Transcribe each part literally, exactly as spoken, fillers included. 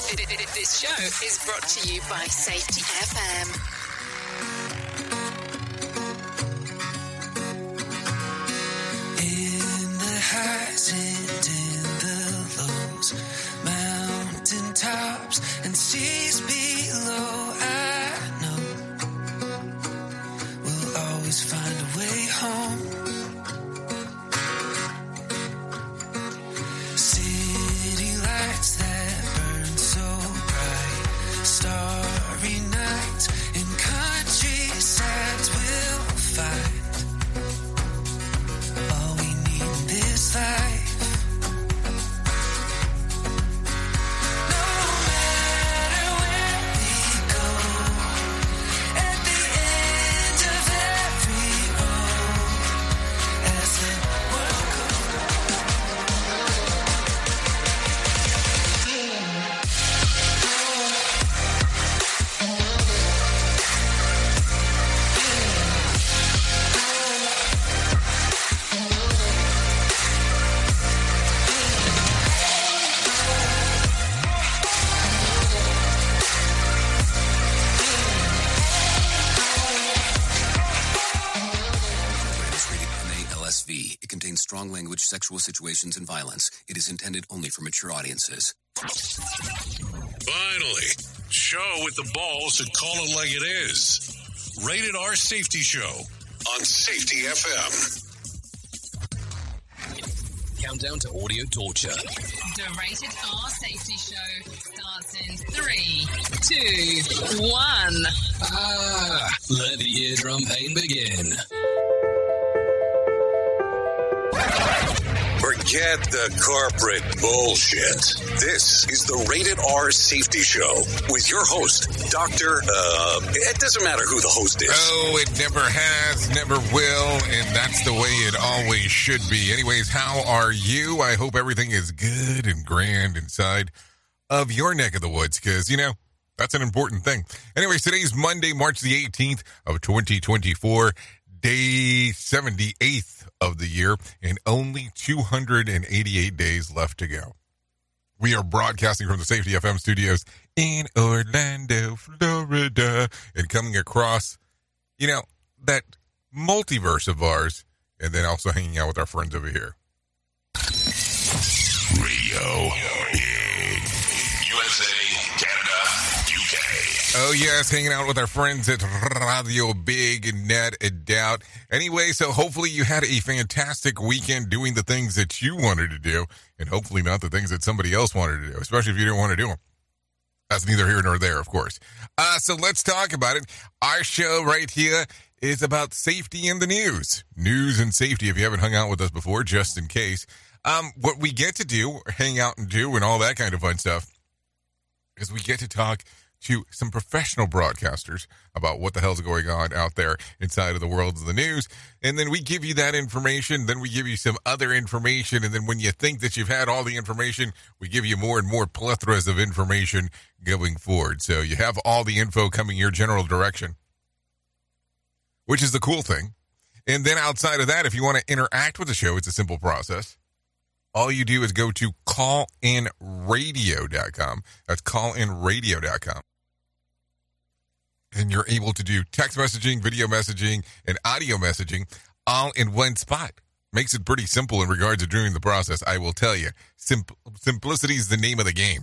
This show is brought to you by Safety F M. In the highs and in the lows, mountain tops and seas below, I know we'll always find a way home. City lights that burn so bright, starry nights and countrysides will find all we need in this life. No matter where we go, at the end of every road, as the world It contains strong language, sexual situations, and violence. It is intended only for mature audiences. Finally, show with the balls to call it like it is. Rated R Safety Show on Safety F M. Countdown to audio torture. The Rated R Safety Show starts in three, two, one. Ah, let the eardrum pain begin. Forget the corporate bullshit. This is the Rated R Safety Show with your host, Doctor Uh, it doesn't matter who the host is. Oh, it never has, never will, and that's the way it always should be. Anyways, how are you? I hope everything is good and grand inside of your neck of the woods, because, you know, that's an important thing. Anyways, today's Monday, March the eighteenth of twenty twenty-four, day seventy-eighth of the year, and only two hundred eighty-eight days left to go. We are broadcasting from the Safety F M studios in Orlando, Florida, and coming across, you know, that multiverse of ours, and then also hanging out with our friends over here. Radio in U S A, Canada, U K. Oh, yes, hanging out with our friends at Radio Big Net and Doubt. Anyway, so hopefully you had a fantastic weekend doing the things that you wanted to do, and hopefully not the things that somebody else wanted to do, especially if you didn't want to do them. That's neither here nor there, of course. Uh, so let's talk about it. Our show right here is about safety in the news. News and safety, if you haven't hung out with us before, just in case. Um, what we get to do, hang out and do, and all that kind of fun stuff, is we get to talk to some professional broadcasters about what the hell's going on out there inside of the world of the news. And then we give you that information. Then we give you some other information. And then when you think that you've had all the information, we give you more and more plethoras of information going forward. So you have all the info coming your general direction, which is the cool thing. And then outside of that, if you want to interact with the show, it's a simple process. All you do is go to call in radio dot com. That's call in radio dot com. And you're able to do text messaging, video messaging, and audio messaging all in one spot. Makes it pretty simple in regards to doing the process, I will tell you. Simp- simplicity is the name of the game.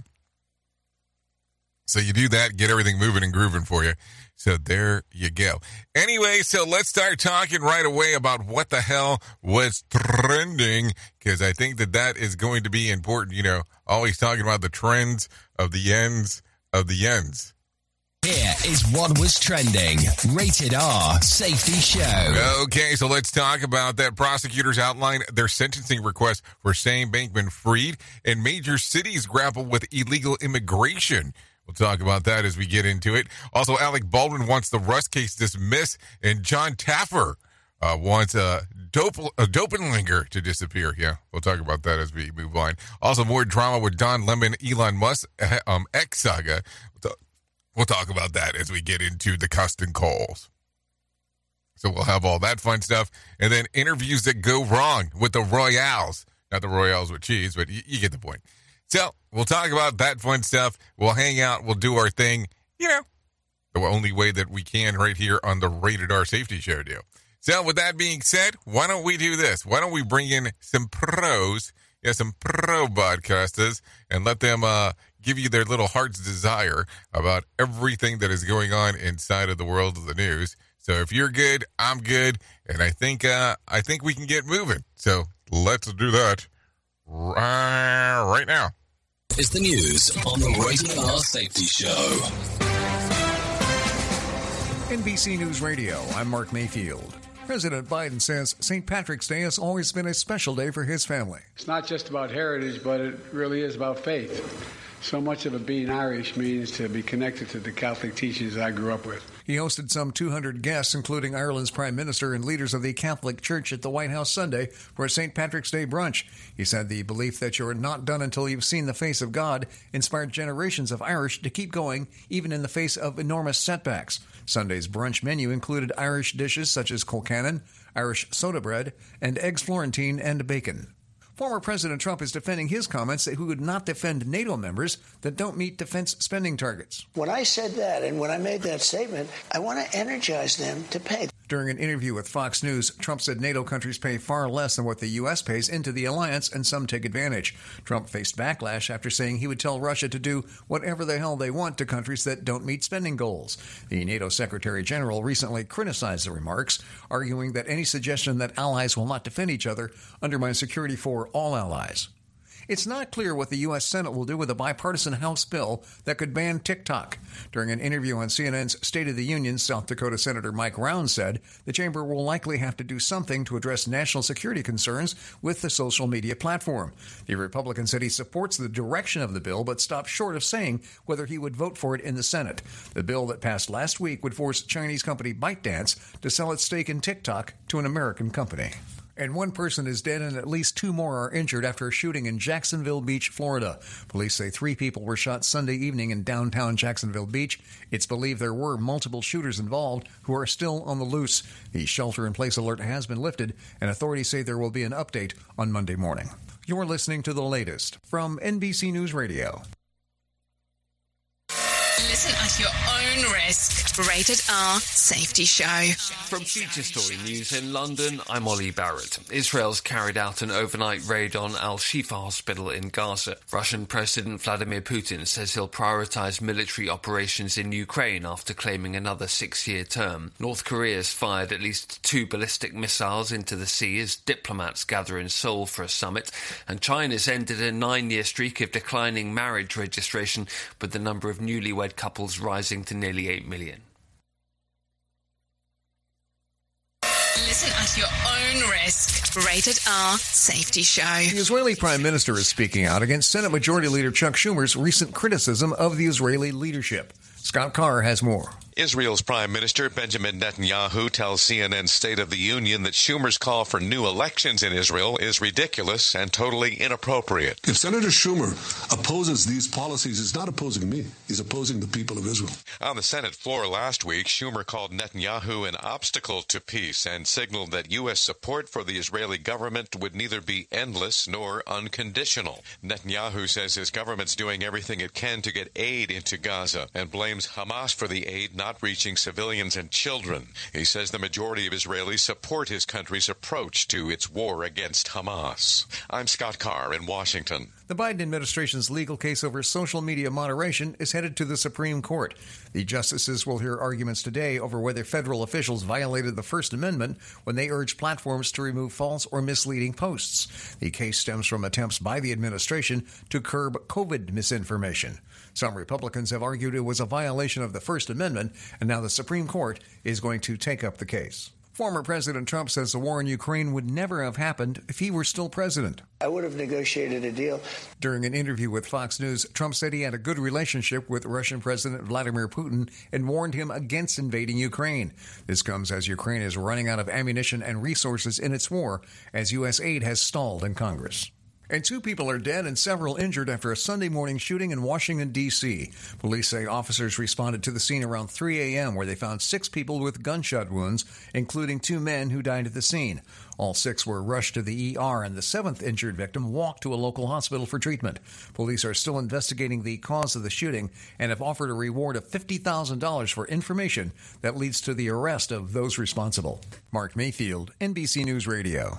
So you do that, get everything moving and grooving for you. So there you go. Anyway, so let's start talking right away about what the hell was trending, because I think that that is going to be important. You know, always talking about the trends of the ends of the ends. Here is what was trending. Rated R Safety Show. Okay, so let's talk about that. Prosecutors outline their sentencing request for Sam Bankman-Fried, and major cities grapple with illegal immigration. We'll talk about that as we get into it. Also, Alec Baldwin wants the Rust case dismissed, and John Taffer uh, wants a, dope, a Dopinlinger to disappear. Yeah, we'll talk about that as we move on. Also, more drama with Don Lemon, Elon Musk, um, X saga. We'll, t- we'll talk about that as we get into the custom calls. So we'll have all that fun stuff. And then interviews that go wrong with the Royals. Not the Royals with cheese, but you, you get the point. So we'll talk about that fun stuff. We'll hang out. We'll do our thing. You know, the only way that we can right here on the Rated R Safety Show do. So with that being said, why don't we do this? Why don't we bring in some pros, yeah, some pro podcasters, and let them uh, give you their little heart's desire about everything that is going on inside of the world of the news. So if you're good, I'm good, and I think uh, I think we can get moving. So let's do that right now. It's the news on the Rated R Safety Show. N B C News Radio, I'm Mark Mayfield. President Biden says Saint Patrick's Day has always been a special day for his family. It's not just about heritage, but it really is about faith. So much of it being Irish means to be connected to the Catholic teachings I grew up with. He hosted some two hundred guests, including Ireland's Prime Minister and leaders of the Catholic Church at the White House Sunday for a Saint Patrick's Day brunch. He said the belief that you're not done until you've seen the face of God inspired generations of Irish to keep going, even in the face of enormous setbacks. Sunday's brunch menu included Irish dishes such as colcannon, Irish soda bread, and eggs Florentine and bacon. Former President Trump is defending his comments that he would not defend NATO members that don't meet defense spending targets. When I said that and when I made that statement, I want to energize them to pay. During an interview with Fox News, Trump said NATO countries pay far less than what the U S pays into the alliance, and some take advantage. Trump faced backlash after saying he would tell Russia to do whatever the hell they want to countries that don't meet spending goals. The NATO Secretary General recently criticized the remarks, arguing that any suggestion that allies will not defend each other undermines security for all allies. It's not clear what the U S Senate will do with a bipartisan House bill that could ban TikTok. During an interview on C N N's State of the Union, South Dakota Senator Mike Rounds said the chamber will likely have to do something to address national security concerns with the social media platform. The Republican said he supports the direction of the bill, but stopped short of saying whether he would vote for it in the Senate. The bill that passed last week would force Chinese company ByteDance to sell its stake in TikTok to an American company. And one person is dead and at least two more are injured after a shooting in Jacksonville Beach, Florida. Police say three people were shot Sunday evening in downtown Jacksonville Beach. It's believed there were multiple shooters involved who are still on the loose. The shelter-in-place alert has been lifted, and authorities say there will be an update on Monday morning. You're listening to the latest from N B C News Radio. Listen at your own risk. Rated R Safety Show. From Future Story News in London, I'm Ollie Barrett. Israel's carried out an overnight raid on Al-Shifa Hospital in Gaza. Russian President Vladimir Putin says he'll prioritise military operations in Ukraine after claiming another six-year term. North Korea's fired at least two ballistic missiles into the sea as diplomats gather in Seoul for a summit. And China's ended a nine-year streak of declining marriage registration, with the number of newlywed couples rising to nearly eight million. Listen at your own risk. Rated R Safety Show. The Israeli Prime Minister is speaking out against Senate Majority Leader Chuck Schumer's recent criticism of the Israeli leadership. Scott Carr has more. Israel's Prime Minister Benjamin Netanyahu tells C N N's State of the Union that Schumer's call for new elections in Israel is ridiculous and totally inappropriate. If Senator Schumer opposes these policies, he's not opposing me. He's opposing the people of Israel. On the Senate floor last week, Schumer called Netanyahu an obstacle to peace and signaled that U S support for the Israeli government would neither be endless nor unconditional. Netanyahu says his government's doing everything it can to get aid into Gaza and blames Hamas for the aid not not reaching civilians and children. He says the majority of Israelis support his country's approach to its war against Hamas. I'm Scott Carr in Washington. The Biden administration's legal case over social media moderation is headed to the Supreme Court. The justices will hear arguments today over whether federal officials violated the First Amendment when they urged platforms to remove false or misleading posts. The case stems from attempts by the administration to curb COVID misinformation. Some Republicans have argued it was a violation of the First Amendment, and now the Supreme Court is going to take up the case. Former President Trump says the war in Ukraine would never have happened if he were still president. I would have negotiated a deal. During an interview with Fox News, Trump said he had a good relationship with Russian President Vladimir Putin and warned him against invading Ukraine. This comes as Ukraine is running out of ammunition and resources in its war, as U S aid has stalled in Congress. And two people are dead and several injured after a Sunday morning shooting in Washington, D C Police say officers responded to the scene around three a.m. where they found six people with gunshot wounds, including two men who died at the scene. All six were rushed to the E R, and the seventh injured victim walked to a local hospital for treatment. Police are still investigating the cause of the shooting and have offered a reward of fifty thousand dollars for information that leads to the arrest of those responsible. Mark Mayfield, N B C News Radio.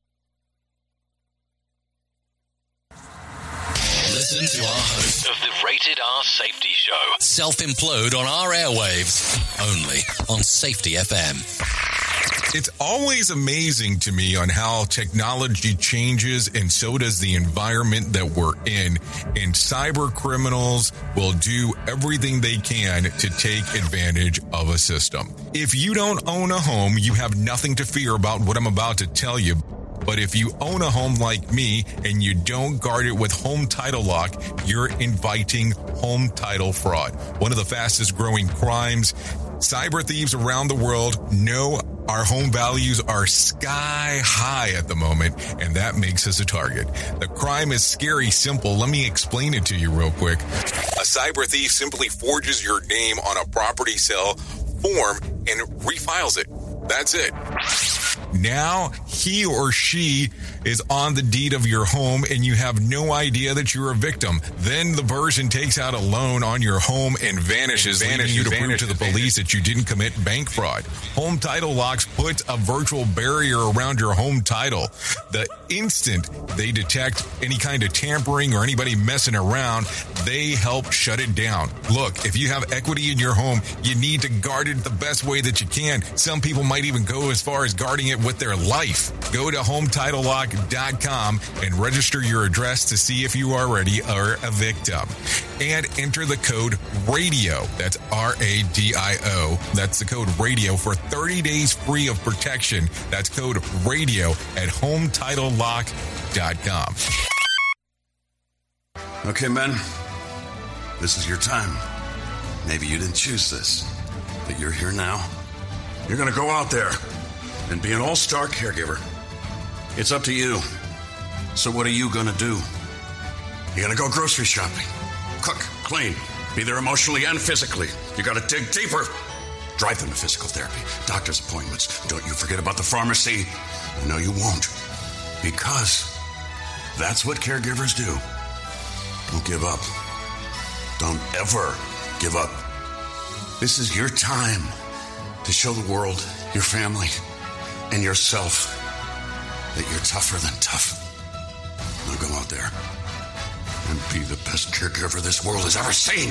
Listen to our host of the Rated R Safety Show. Self-implode on our airwaves, only on Safety F M. It's always amazing to me on how technology changes, and so does the environment that we're in. And cyber criminals will do everything they can to take advantage of a system. If you don't own a home, you have nothing to fear about what I'm about to tell you. But if you own a home like me and you don't guard it with Home Title Lock, you're inviting home title fraud. One of the fastest growing crimes. Cyber thieves around the world know our home values are sky high at the moment, and that makes us a target. The crime is scary simple. Let me explain it to you real quick. A cyber thief simply forges your name on a property sale form and refiles it. That's it. Now he or she is on the deed of your home and you have no idea that you're a victim. Then the person takes out a loan on your home and vanishes, and vanishes leaving you to vanishes, prove to the police vanishes. that you didn't commit bank fraud. Home Title Locks puts a virtual barrier around your home title. The instant they detect any kind of tampering or anybody messing around, they help shut it down. Look, if you have equity in your home, you need to guard it the best way that you can. Some people might even go as far as guarding it with their life. Go to home title lock dot com and register your address to see if you already are a victim. And enter the code RADIO. That's R A D I O. That's the code RADIO for thirty days free of protection. That's code RADIO at home title lock dot com. Okay, men. This is your time. Maybe you didn't choose this, but you're here now. You're going to go out there and be an all-star caregiver. It's up to you. So what are you going to do? You're going to go grocery shopping, cook, clean, be there emotionally and physically. You got to dig deeper. Drive them to physical therapy, doctor's appointments. Don't you forget about the pharmacy. No, you won't. Because that's what caregivers do. Don't give up. Don't ever give up. This is your time to show the world, your family, and yourself that you're tougher than tough. Now go out there and be the best caregiver this world has ever seen.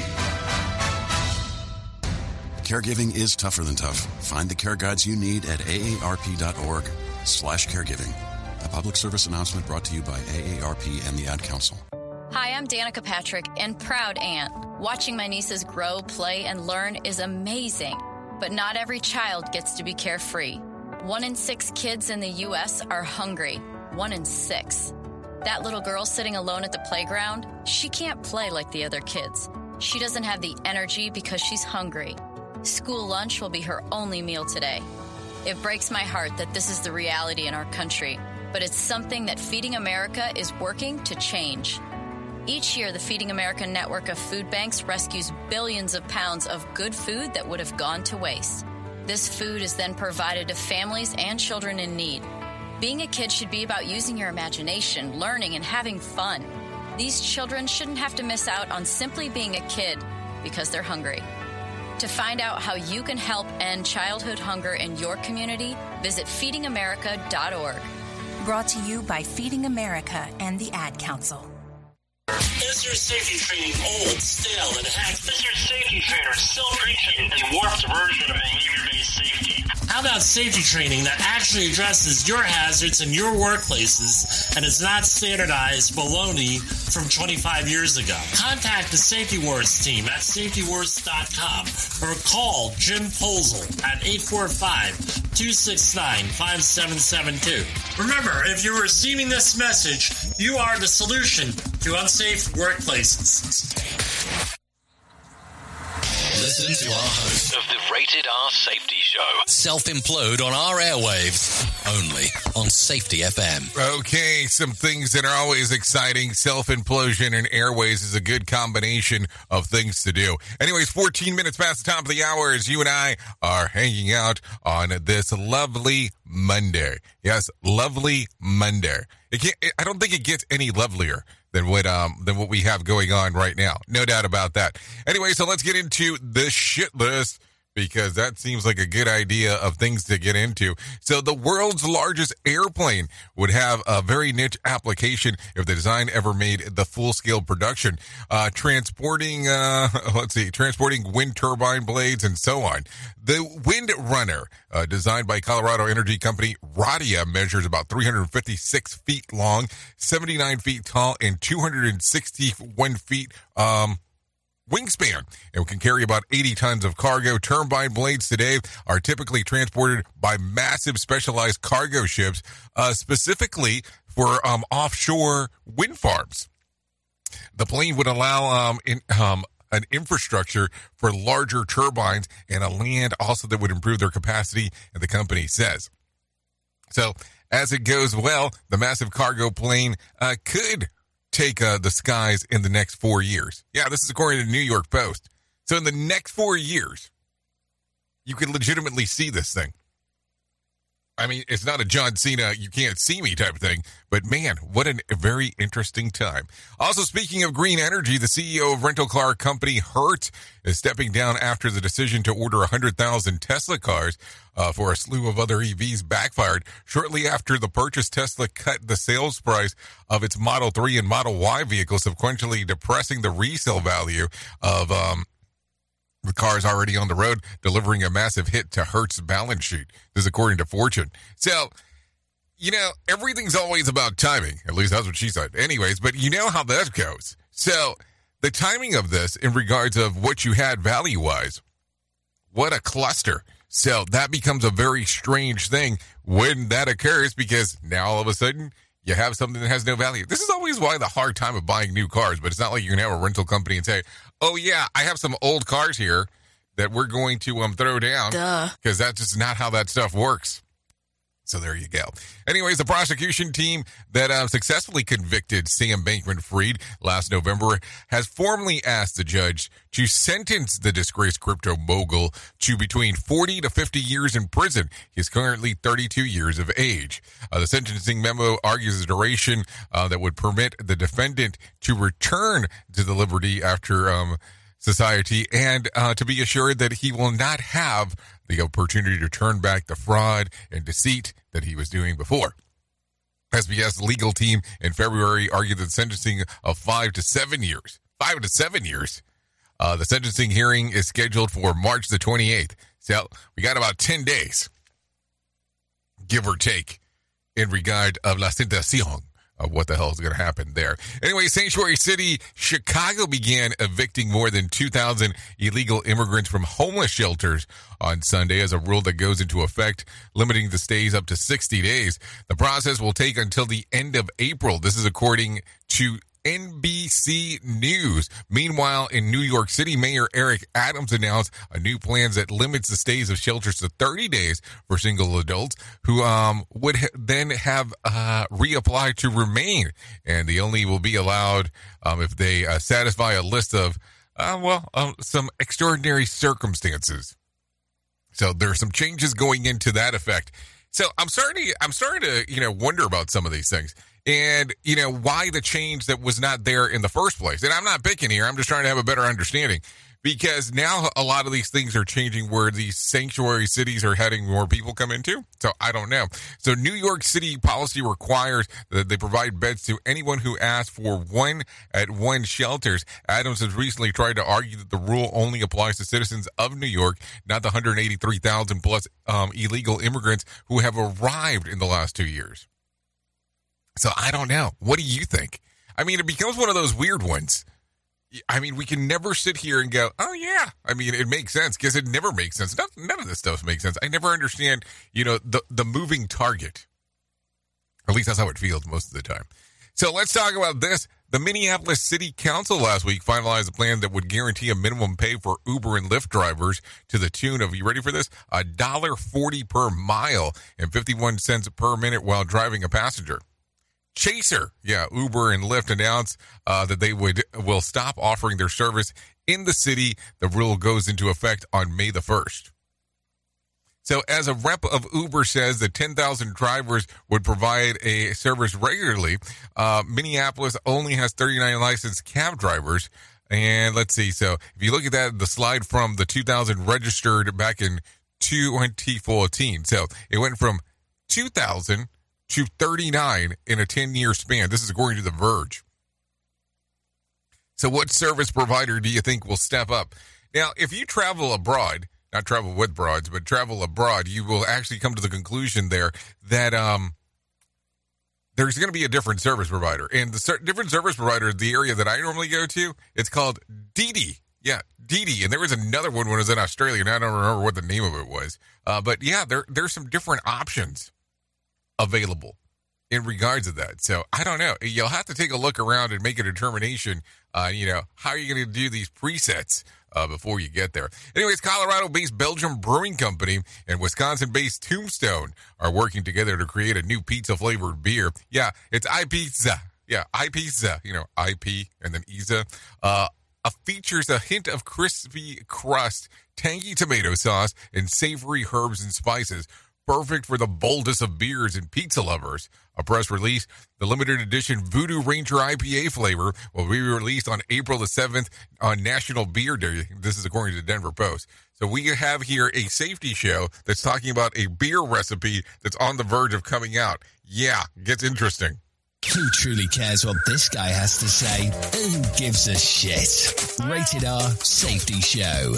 Caregiving is tougher than tough. Find the care guides you need at A A R P dot org slash caregiving. A public service announcement brought to you by A A R P and the Ad Council. Hi, I'm Danica Patrick and proud aunt. Watching my nieces grow, play, and learn is amazing. But not every child gets to be carefree. One in six kids in the U S are hungry. One in six. That little girl sitting alone at the playground, she can't play like the other kids. She doesn't have the energy because she's hungry. School lunch will be her only meal today. It breaks my heart that this is the reality in our country, but it's something that Feeding America is working to change. Each year, the Feeding America network of food banks rescues billions of pounds of good food that would have gone to waste. This food is then provided to families and children in need. Being a kid should be about using your imagination, learning, and having fun. These children shouldn't have to miss out on simply being a kid because they're hungry. To find out how you can help end childhood hunger in your community, visit feeding america dot org. Brought to you by Feeding America and the Ad Council. Is your safety training old, stale, and hacked? Is your safety trainer still preaching a warped version of behavior-based safety? How about safety training that actually addresses your hazards in your workplaces and is not standardized baloney from twenty-five years ago? Contact the Safety Wars team at safety wars dot com or call Jim Posel at eight four five, two six nine, five seven seven two. Remember, if you're receiving this message, you are the solution to unsafe workplaces. Listen to our host of the Rated R Safety Show. Self-implode on our airwaves. Only on Safety F M. Okay, some things that are always exciting. Self-implosion and airways is a good combination of things to do. Anyways, fourteen minutes past the top of the hour as you and I are hanging out on this lovely Monday. Yes, lovely Monday. It can't, I don't think it gets any lovelier than what um than what we have going on right now. No doubt about that. Anyway, so let's get into the shit list, because that seems like a good idea of things to get into. So the world's largest airplane would have a very niche application if the design ever made the full-scale production. Uh, transporting, uh, let's see, transporting wind turbine blades and so on. The Wind Runner, uh, designed by Colorado energy company Radia, measures about three hundred fifty-six feet long, seventy-nine feet tall, and two hundred sixty-one feet, um, wingspan. It can carry about eighty tons of cargo. Turbine blades today are typically transported by massive specialized cargo ships, uh, specifically for um, offshore wind farms. The plane would allow um, in, um, an infrastructure for larger turbines and a land also that would improve their capacity, and the company says. So, as it goes well, the massive cargo plane uh, could take uh, the skies in the next four years. Yeah, this is according to the New York Post. So in the next four years, you could legitimately see this thing. I mean, it's not a John Cena, you can't see me type of thing, but man, what a very interesting time. Also, speaking of green energy, the C E O of rental car company Hertz is stepping down after the decision to order one hundred thousand Tesla cars uh, for a slew of other E Vs backfired. Shortly after the purchase, Tesla cut the sales price of its Model three and Model Y vehicles, sequentially depressing the resale value of um, the cars already on the road, delivering a massive hit to Hertz's balance sheet. This is according to Fortune. So, you know, everything's always about timing. At least that's what she said. Anyways, but you know how that goes. So, the timing of this in regards of what you had value-wise, what a cluster. So, that becomes a very strange thing when that occurs, because now all of a sudden, you have something that has no value. This is always why the hard time of buying new cars, but it's not like you can have a rental company and say, oh yeah, I have some old cars here that we're going to um throw down. Duh. Because that's just not how that stuff works. So there you go. Anyways, the prosecution team that uh, successfully convicted Sam Bankman-Fried last November has formally asked the judge to sentence the disgraced crypto mogul to between forty to fifty years in prison. He's currently thirty-two years of age. Uh, the sentencing memo argues a duration uh, that would permit the defendant to return to the liberty after um, society and uh, to be assured that he will not have the opportunity to turn back the fraud and deceit that he was doing before. S B S legal team in February argued that sentencing of five to seven years, five to seven years. Uh, the sentencing hearing is scheduled for March the twenty-eighth. So we got about ten days, give or take, in regard of la sentencion of what the hell is going to happen there. Anyway, Sanctuary City, Chicago began evicting more than two thousand illegal immigrants from homeless shelters on Sunday as a rule that goes into effect, limiting the stays up to sixty days. The process will take until the end of April. This is according to N B C News. Meanwhile, in New York City, Mayor Eric Adams announced a new plan that limits the stays of shelters to thirty days for single adults who um, would ha- then have uh, reapplied to remain. And they only will be allowed um, if they uh, satisfy a list of, uh, well, uh, some extraordinary circumstances. So there are some changes going into that effect. So I'm starting to, I'm starting to, you know, wonder about some of these things. And, you know, why the change that was not there in the first place. And I'm not picking here. I'm just trying to have a better understanding. Because now a lot of these things are changing where these sanctuary cities are heading more people come into. So I don't know. So New York City policy requires that they provide beds to anyone who asks for one at one shelters. Adams has recently tried to argue that the rule only applies to citizens of New York, not the one hundred eighty-three thousand plus um, illegal immigrants who have arrived in the last two years. So I don't know. What do you think? I mean, it becomes one of those weird ones. I mean, we can never sit here and go, oh, yeah. I mean, it makes sense because it never makes sense. None, none of this stuff makes sense. I never understand, you know, the, the moving target. At least that's how it feels most of the time. So let's talk about this. The Minneapolis City Council last week finalized a plan that would guarantee a minimum pay for Uber and Lyft drivers to the tune of, you ready for this? one dollar and forty cents per mile and fifty-one cents per minute while driving a passenger. Chaser, yeah, Uber and Lyft announced uh, that they would will stop offering their service in the city. The rule goes into effect on May the first. So as a rep of Uber says that ten thousand drivers would provide a service regularly, uh, Minneapolis only has thirty-nine licensed cab drivers. And let's see. So if you look at that, the slide from the two thousand registered back in twenty fourteen. So it went from two thousand to thirty-nine in a ten-year span. This is according to The Verge. So what service provider do you think will step up? Now, if you travel abroad, not travel with broads, but travel abroad, you will actually come to the conclusion there that um, there's going to be a different service provider. And the ser- different service provider, the area that I normally go to, it's called Didi. Yeah, Didi. And there was another one when I was in Australia, and I don't remember what the name of it was. Uh, but yeah, there there's some different options available in regards to that. So I don't know. You'll have to take a look around and make a determination, uh, you know, how are you going to do these presets Uh, before you get there. Anyways, Colorado-based Belgium Brewing Company and Wisconsin-based Tombstone are working together to create a new pizza-flavored beer. Yeah, it's iPizza. Yeah, iPizza. You know, I P and then Isa. Uh, uh, features a hint of crispy crust, tangy tomato sauce, and savory herbs and spices. Perfect for the boldest of beers and pizza lovers. A press release, the limited edition Voodoo Ranger I P A flavor will be released on April the seventh on National Beer Day. This is according to the Denver Post. So we have here a safety show that's talking about a beer recipe that's on the verge of coming out. Yeah, gets interesting. Who truly cares what this guy has to say? Who gives a shit? Rated R Safety Show.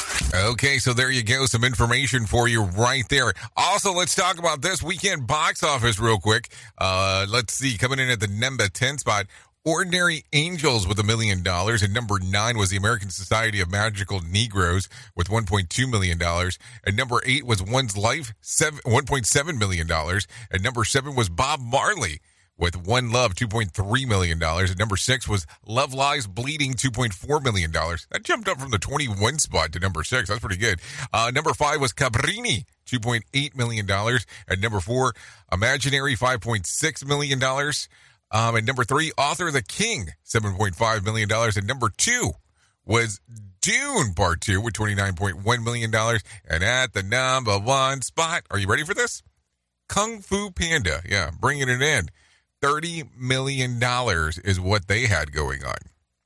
Okay, so there you go. Some information for you right there. Also, let's talk about this weekend box office real quick. Uh, let's see. Coming in at the number ten spot, Ordinary Angels with a million dollars. And number nine was the American Society of Magical Negroes with one point two million dollars. And number eight was One's Life, seven, one point seven million dollars. And number seven was Bob Marley with One Love, two point three million dollars. And number six was Love Lies Bleeding, two point four million dollars. That jumped up from the twenty-one spot to number six. That's pretty good. Uh, number five was Cabrini, two point eight million dollars. And number four, Imaginary, five point six million dollars. Um, and number three, Author the King, seven point five million dollars. And number two was Dune Part two with twenty-nine point one million dollars. And at the number one spot, are you ready for this? Kung Fu Panda. Yeah, bringing it in. thirty million dollars is what they had going on.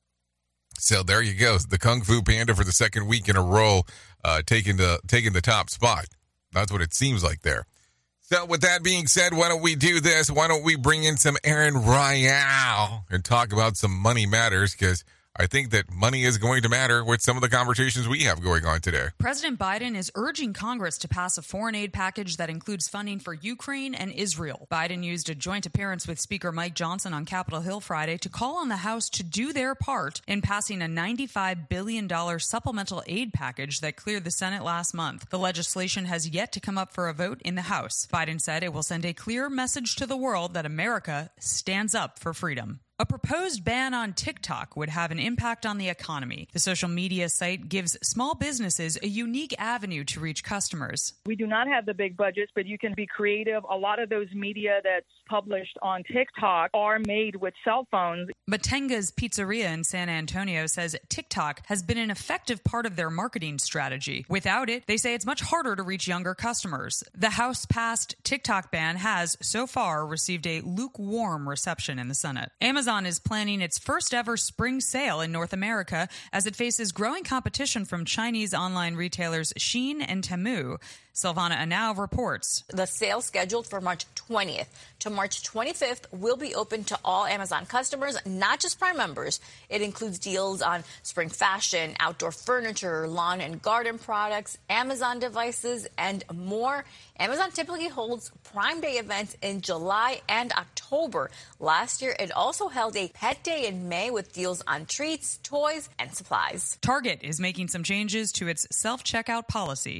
So there you go. The Kung Fu Panda for the second week in a row, uh, taking the taking the top spot. That's what it seems like there. So with that being said, why don't we do this? Why don't we bring in some Aaron Royale and talk about some money matters? Because I think that money is going to matter with some of the conversations we have going on today. President Biden is urging Congress to pass a foreign aid package that includes funding for Ukraine and Israel. Biden used a joint appearance with Speaker Mike Johnson on Capitol Hill Friday to call on the House to do their part in passing a ninety-five billion dollars supplemental aid package that cleared the Senate last month. The legislation has yet to come up for a vote in the House. Biden said it will send a clear message to the world that America stands up for freedom. A proposed ban on TikTok would have an impact on the economy. The social media site gives small businesses a unique avenue to reach customers. We do not have the big budgets, but you can be creative. A lot of those media that's published on TikTok are made with cell phones. Matenga's Pizzeria in San Antonio says TikTok has been an effective part of their marketing strategy. Without it, they say it's much harder to reach younger customers. The House-passed TikTok ban has, so far, received a lukewarm reception in the Senate. Amazon Amazon is planning its first ever spring sale in North America as it faces growing competition from Chinese online retailers Shein and Temu. Silvana Anau reports. The sale scheduled for March twentieth to March twenty-fifth will be open to all Amazon customers, not just Prime members. It includes deals on spring fashion, outdoor furniture, lawn and garden products, Amazon devices, and more. Amazon typically holds Prime Day events in July and October. Last year, it also held a pet day in May with deals on treats, toys, and supplies. Target is making some changes to its self-checkout policy.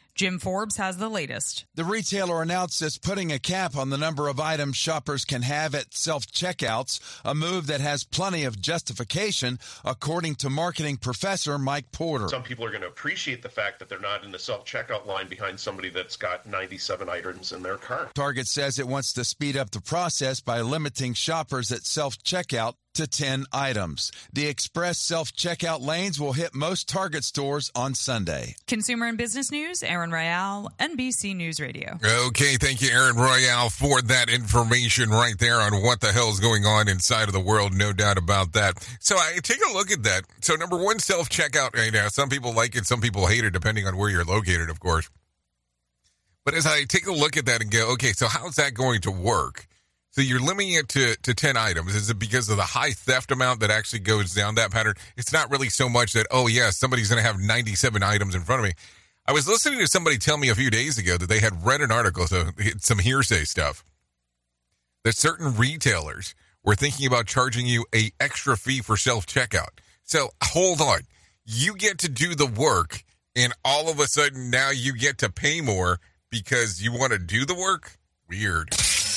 Jim Forbes has the latest. The retailer announced it's putting a cap on the number of items shoppers can have at self-checkouts, a move that has plenty of justification, according to marketing professor Mike Porter. Some people are going to appreciate the fact that they're not in the self-checkout line behind somebody that's got ninety-seven items in their cart. Target says it wants to speed up the process by limiting shoppers at self-checkout to ten items. The express self-checkout lanes will hit most Target stores on Sunday. Consumer and business news, Aaron Royale, N B C News Radio. Okay, thank you, Aaron Royale, for that information right there on what the hell's going on inside of the world. No doubt about that. So I take a look at that. So number one, self-checkout right now. Some people like it, some people hate it, depending on where you're located, of course. But as I take a look at that and go, okay, so how's that going to work? So you're limiting it to, to ten items. Is it because of the high theft amount that actually goes down that pattern? It's not really so much that, oh, yeah, somebody's going to have ninety-seven items in front of me. I was listening to somebody tell me a few days ago that they had read an article, so some hearsay stuff, that certain retailers were thinking about charging you a extra fee for self-checkout. So hold on. You get to do the work, and all of a sudden now you get to pay more because you want to do the work? Weird.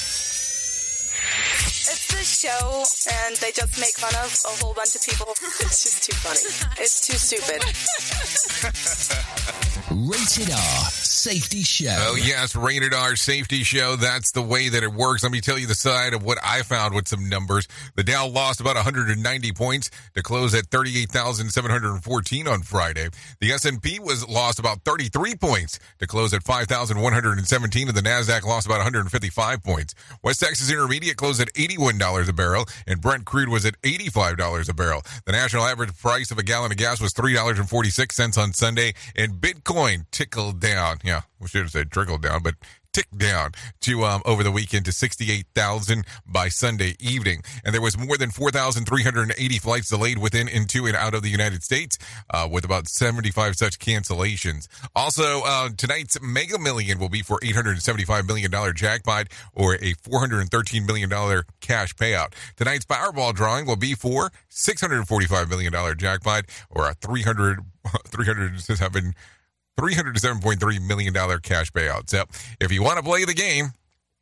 It's this show, and they just make fun of a whole bunch of people. It's just too funny. It's too stupid. Rated R Safety Show. Oh, yes, Rated R Safety Show. That's the way that it works. Let me tell you the side of what I found with some numbers. The Dow lost about one hundred ninety points to close at thirty-eight thousand seven hundred fourteen on Friday. The S and P was lost about thirty-three points to close at five thousand one hundred seventeen, and the NASDAQ lost about one hundred fifty-five points. West Texas Intermediate closed at eighty-one dollars a barrel, and Brent crude was at eighty-five dollars a barrel. The national average price of a gallon of gas was three dollars and forty-six cents on Sunday, and Bitcoin tickled down. Yeah, we should have said trickled down, but ticked down to um, over the weekend to sixty-eight thousand by Sunday evening. And there was more than four thousand three hundred eighty flights delayed within, into, and out of the United States, uh, with about seventy-five such cancellations. Also, uh, tonight's Mega Million will be for eight hundred seventy-five million dollars jackpot, or a four hundred thirteen million dollars cash payout. Tonight's Powerball drawing will be for six hundred forty-five million dollars jackpot, or a three hundred, three hundred seven three hundred seven point three million dollars cash payout. So if you want to play the game,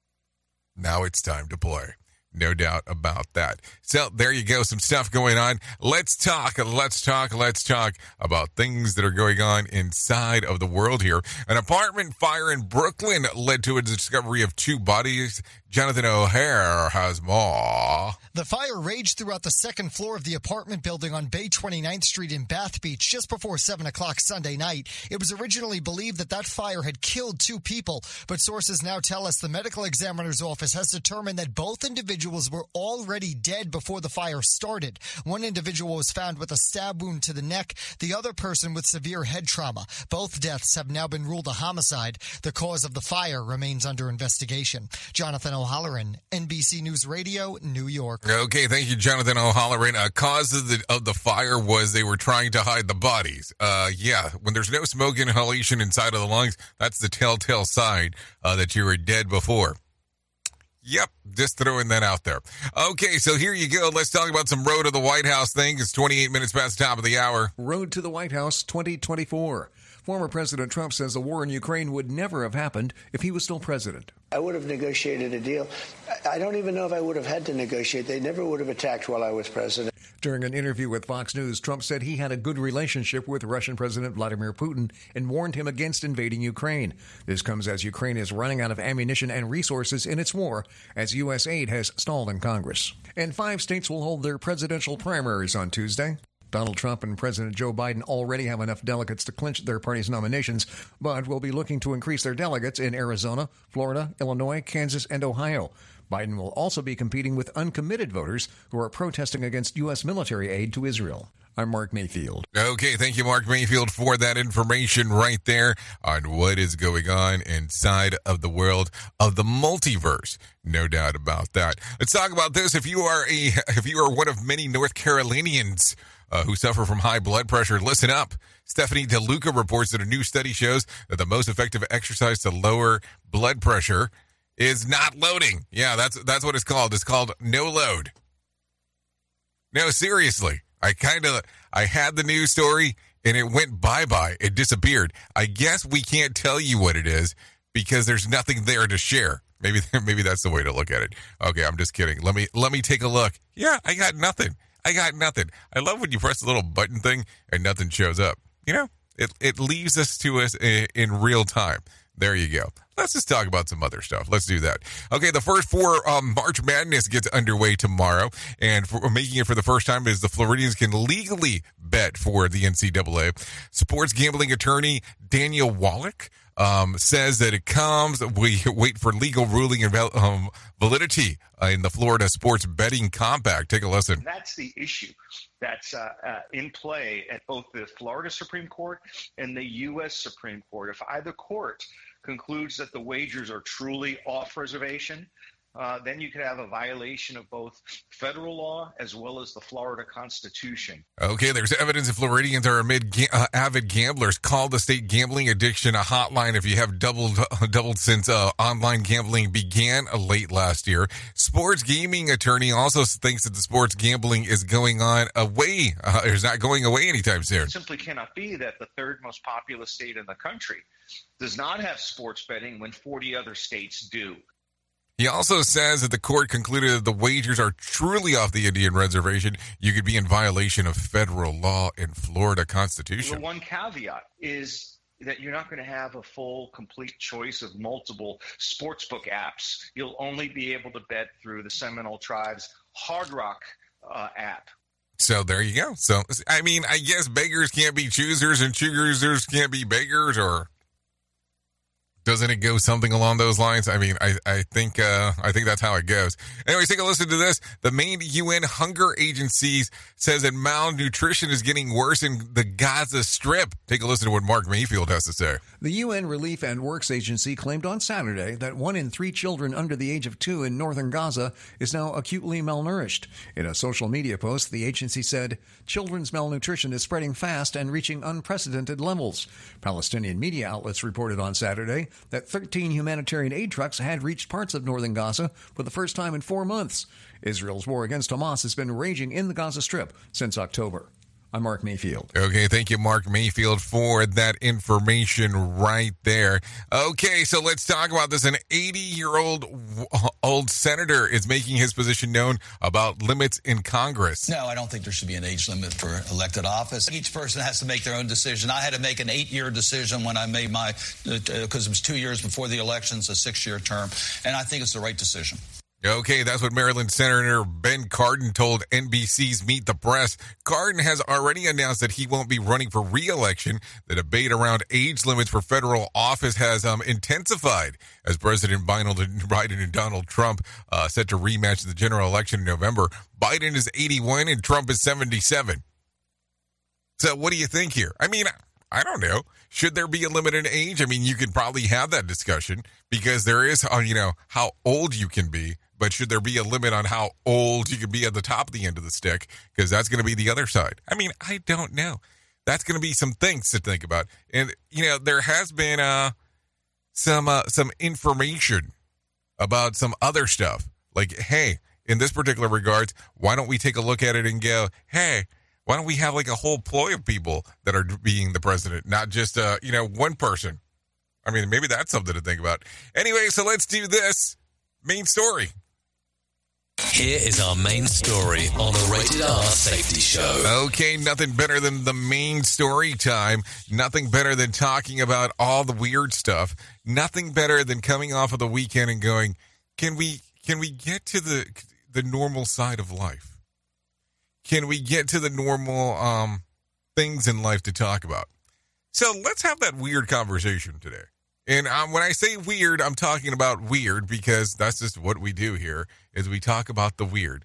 now it's time to play. No doubt about that. So there you go. Some stuff going on. Let's talk. Let's talk. Let's talk about things that are going on inside of the world here. An apartment fire in Brooklyn led to a discovery of two bodies. Jonathan O'Hare has more. The fire raged throughout the second floor of the apartment building on Bay twenty-ninth Street in Bath Beach just before seven o'clock Sunday night. It was originally believed that that fire had killed two people, but sources now tell us the medical examiner's office has determined that both individuals were already dead before the fire started. One individual was found with a stab wound to the neck, the other person with severe head trauma. Both deaths have now been ruled a homicide. The cause of the fire remains under investigation. Jonathan O'Halloran, N B C News Radio, New York. Okay, thank you, Jonathan O'Halloran. Uh, cause of the, of the fire was they were trying to hide the bodies. Uh, yeah, when there's no smoke inhalation inside of the lungs, that's the telltale sign uh, that you were dead before. Yep, just throwing that out there. Okay, so here you go. Let's talk about some Road to the White House thing. It's twenty-eight minutes past the top of the hour. Road to the White House twenty twenty-four. Former President Trump says the war in Ukraine would never have happened if he was still president. I would have negotiated a deal. I don't even know if I would have had to negotiate. They never would have attacked while I was president. During an interview with Fox News, Trump said he had a good relationship with Russian President Vladimir Putin and warned him against invading Ukraine. This comes as Ukraine is running out of ammunition and resources in its war, as U S aid has stalled in Congress. And five states will hold their presidential primaries on Tuesday. Donald Trump and President Joe Biden already have enough delegates to clinch their party's nominations, but will be looking to increase their delegates in Arizona, Florida, Illinois, Kansas, and Ohio. Biden will also be competing with uncommitted voters who are protesting against U S military aid to Israel. I'm Mark Mayfield. Okay, thank you, Mark Mayfield, for that information right there on what is going on inside of the world of the multiverse. No doubt about that. Let's talk about this. If you are a, if you are one of many North Carolinians uh, who suffer from high blood pressure, listen up. Stephanie DeLuca reports that a new study shows that the most effective exercise to lower blood pressure is not loading. Yeah, that's that's what it's called. It's called no load. No, seriously. I kind of, I had the news story, and it went bye-bye. It disappeared. I guess we can't tell you what it is because there's nothing there to share. Maybe maybe that's the way to look at it. Okay, I'm just kidding. Let me let me take a look. Yeah, I got nothing. I got nothing. I love when you press the little button thing and nothing shows up. You know, it, it leaves us to us in, in real time. There you go. Let's just talk about some other stuff. Let's do that. Okay, the first four um, March Madness gets underway tomorrow, and for, making it for the first time is the Floridians can legally bet for the N C double A. Sports gambling attorney Daniel Wallach um, says that it comes, we wait for legal ruling and um, validity uh, in the Florida Sports Betting Compact. Take a listen. That's the issue that's uh, uh, in play at both the Florida Supreme Court and the U S Supreme Court. If either court concludes that the wagers are truly off reservation, uh, then you could have a violation of both federal law as well as the Florida Constitution. Okay, there's evidence that Floridians are amid ga- uh, avid gamblers. Call the state gambling addiction a hotline if you have doubled uh, doubled since uh, online gambling began uh, late last year. Sports gaming attorney also thinks that the sports gambling is going on away. Uh, is not going away anytime soon. It simply cannot be that the third most populous state in the country does not have sports betting when forty other states do. He also says that the court concluded that the wagers are truly off the Indian reservation. You could be in violation of federal law and Florida Constitution. The one caveat is that you're not going to have a full, complete choice of multiple sportsbook apps. You'll only be able to bet through the Seminole Tribe's Hard Rock uh, app. So there you go. So, I mean, I guess beggars can't be choosers and choosers can't be beggars, or doesn't it go something along those lines? I mean, I, I think uh, I think that's how it goes. Anyways, take a listen to this. The main U N hunger agency says that malnutrition is getting worse in the Gaza Strip. Take a listen to what Mark Mayfield has to say. The U N Relief and Works Agency claimed on Saturday that one in three children under the age of two in northern Gaza is now acutely malnourished. In a social media post, the agency said, children's malnutrition is spreading fast and reaching unprecedented levels. Palestinian media outlets reported on Saturday that thirteen humanitarian aid trucks had reached parts of northern Gaza for the first time in four months. Israel's war against Hamas has been raging in the Gaza Strip since October. I'm Mark Mayfield. Okay, thank you, Mark Mayfield, for that information right there. Okay, so let's talk about this. An eighty-year-old old senator is making his position known about limits in Congress. No, I don't think there should be an age limit for elected office. Each person has to make their own decision. I had to make an eight-year decision when I made my, because uh, it was two years before the elections, a six-year term, and I think it's the right decision. Okay, that's what Maryland Senator Ben Cardin told N B C's Meet the Press. Cardin has already announced that he won't be running for re-election. The debate around age limits for federal office has um, intensified as President Biden and Donald Trump uh, set to rematch the general election in November. Biden is eighty-one and Trump is seventy-seven. So what do you think here? I mean, I don't know. Should there be a limit in age? I mean, you could probably have that discussion because there is, uh, you know, how old you can be. But should there be a limit on how old you can be at the top of the end of the stick? Because that's going to be the other side. I mean, I don't know. That's going to be some things to think about. And, you know, there has been uh, some uh, some information about some other stuff. Like, hey, in this particular regards, why don't we take a look at it and go, hey, why don't we have like a whole ploy of people that are being the president, not just, uh, you know, one person? I mean, maybe that's something to think about. Anyway, so let's do this main story. Here is our main story on the Rated R Safety Show. Okay, nothing better than the main story time. Nothing better than talking about all the weird stuff. Nothing better than coming off of the weekend and going, can we can we get to the the normal side of life? Can we get to the normal um, things in life to talk about? So let's have that weird conversation today. And um, when I say weird, I'm talking about weird because that's just what we do here, is we talk about the weird.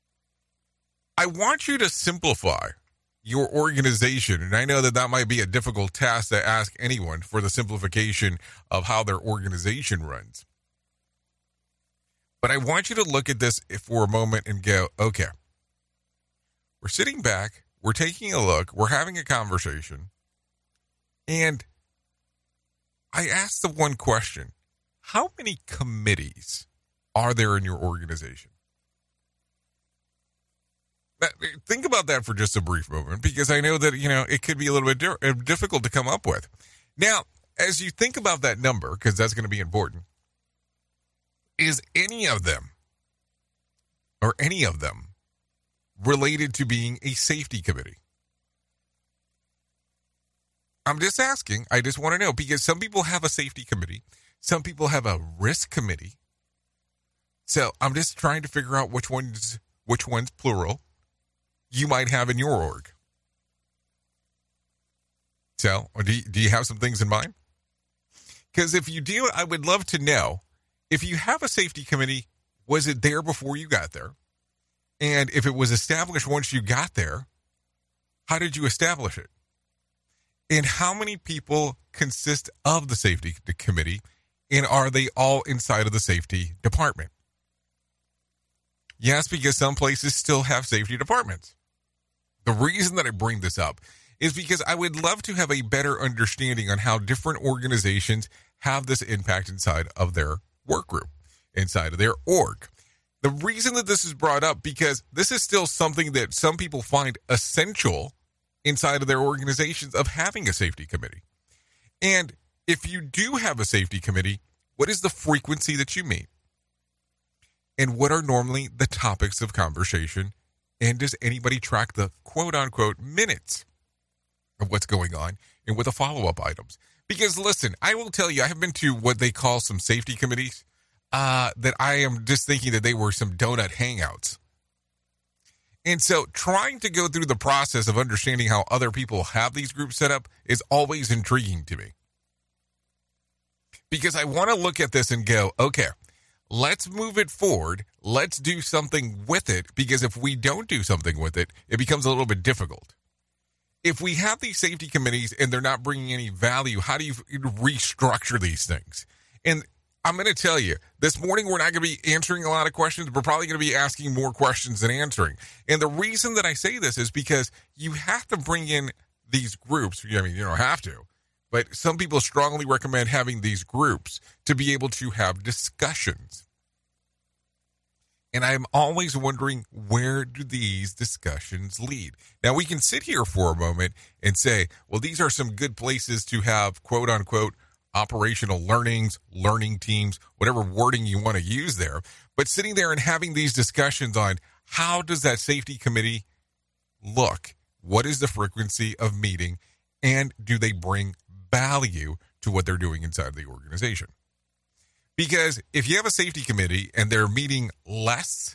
I want you to simplify your organization, and I know that that might be a difficult task to ask anyone for the simplification of how their organization runs. But I want you to look at this for a moment and go, okay, we're sitting back, we're taking a look, we're having a conversation, and I asked the one question: how many committees are there in your organization? Think about that for just a brief moment, because I know that, you know, it could be a little bit di- difficult to come up with. Now, as you think about that number, because that's going to be important, is any of them, or any of them, related to being a safety committee? I'm just asking. I just want to know, because some people have a safety committee. Some people have a risk committee. So I'm just trying to figure out which one's, which one's plural you might have in your org. So do you, do you have some things in mind? Because if you do, I would love to know, if you have a safety committee, was it there before you got there? And if it was established once you got there, how did you establish it? And how many people consist of the safety committee? And are they all inside of the safety department? Yes, because some places still have safety departments. The reason that I bring this up is because I would love to have a better understanding on how different organizations have this impact inside of their work group, inside of their org. The reason that this is brought up, because this is still something that some people find essential inside of their organizations, of having a safety committee. And if you do have a safety committee, what is the frequency that you meet? And what are normally the topics of conversation? And does anybody track the quote-unquote minutes of what's going on and with the follow-up items? Because, listen, I will tell you, I have been to what they call some safety committees uh, that I am just thinking that they were some donut hangouts. And so trying to go through the process of understanding how other people have these groups set up is always intriguing to me. Because I want to look at this and go, okay, let's move it forward. Let's do something with it, because if we don't do something with it, it becomes a little bit difficult. If we have these safety committees and they're not bringing any value, how do you restructure these things? And I'm going to tell you, this morning we're not going to be answering a lot of questions. We're probably going to be asking more questions than answering. And the reason that I say this is because you have to bring in these groups. I mean, you don't have to, but some people strongly recommend having these groups to be able to have discussions. And I'm always wondering, where do these discussions lead? Now, we can sit here for a moment and say, well, these are some good places to have, quote unquote, operational learnings, learning teams, whatever wording you want to use there. But sitting there and having these discussions on how does that safety committee look? What is the frequency of meeting? And do they bring value to what they're doing inside the organization? Because if you have a safety committee and they're meeting less,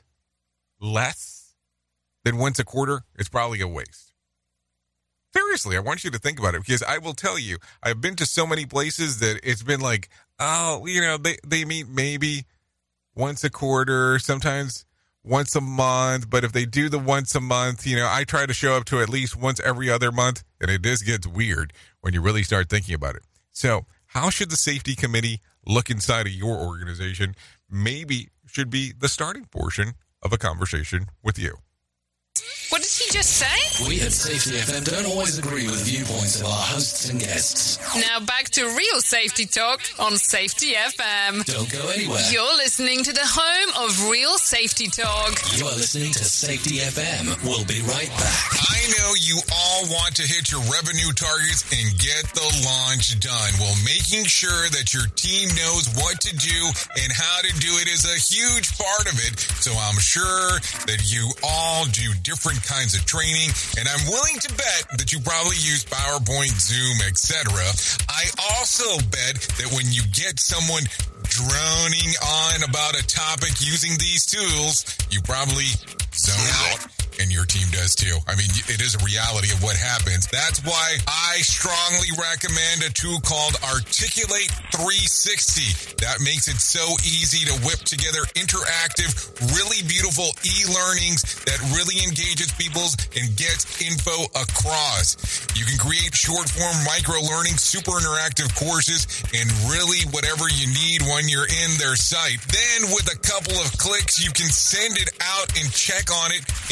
less than once a quarter, it's probably a waste. Seriously, I want you to think about it, because I will tell you, I've been to so many places that it's been like, oh, you know, they, they meet maybe once a quarter, sometimes once a month. But if they do the once a month, you know, I try to show up to at least once every other month. And it just gets weird when you really start thinking about it. So how should the safety committee look inside of your organization? Maybe should be the starting portion of a conversation with you. What did he just say? We at Safety F M don't always agree with viewpoints of our hosts and guests. Now back to real safety talk on Safety F M. Don't go anywhere. You're listening to the home of real safety talk. You are listening to Safety F M. We'll be right back. I know you all want to hit your revenue targets and get the launch done. Well, making sure that your team knows what to do and how to do it is a huge part of it. So I'm sure that you all do different kinds of training, and I'm willing to bet that you probably use PowerPoint, Zoom, et cetera. I also bet that when you get someone droning on about a topic using these tools, you probably zone out. And your team does too. I mean, it is a reality of what happens. That's why I strongly recommend a tool called Articulate three sixty. That makes it so easy to whip together interactive, really beautiful e-learnings that really engages people's and gets info across. You can create short-form micro-learning, super interactive courses, and really whatever you need when you're in their site. Then with a couple of clicks, you can send it out and check on it and see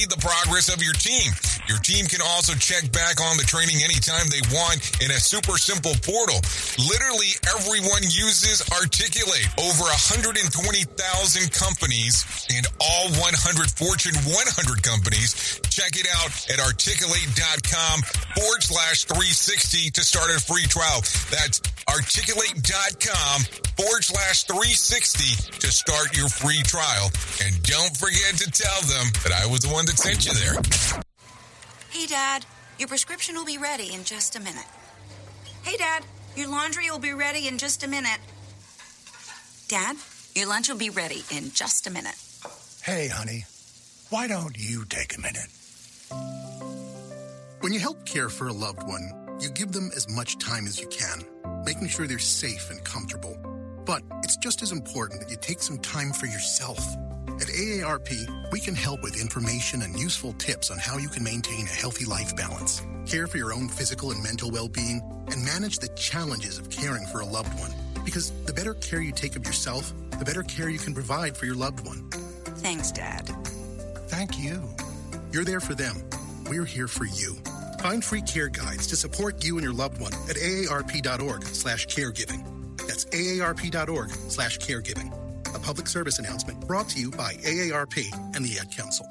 the progress of your team. Your team can also check back on the training anytime they want in a super simple portal. Literally everyone uses Articulate. Over one hundred twenty thousand companies and all one hundred Fortune one hundred companies. Check it out at articulate.com forward slash 360 to start a free trial. That's articulate.com forward slash 360 to start your free trial. And don't forget to tell them that I was the one that sent you there. Hey, Dad, your prescription will be ready in just a minute. Hey, Dad, your laundry will be ready in just a minute. Dad, your lunch will be ready in just a minute. Hey, honey, why don't you take a minute? When you help care for a loved one, you give them as much time as you can, making sure they're safe and comfortable. But it's just as important that you take some time for yourself. At A A R P, we can help with information and useful tips on how you can maintain a healthy life balance, care for your own physical and mental well-being, and manage the challenges of caring for a loved one. Because the better care you take of yourself, the better care you can provide for your loved one. Thanks, Dad. Thank you. You're there for them. We're here for you. Find free care guides to support you and your loved one at aarp.org slash caregiving. That's aarp.org slash caregiving. A public service announcement brought to you by A A R P and the Ad Council.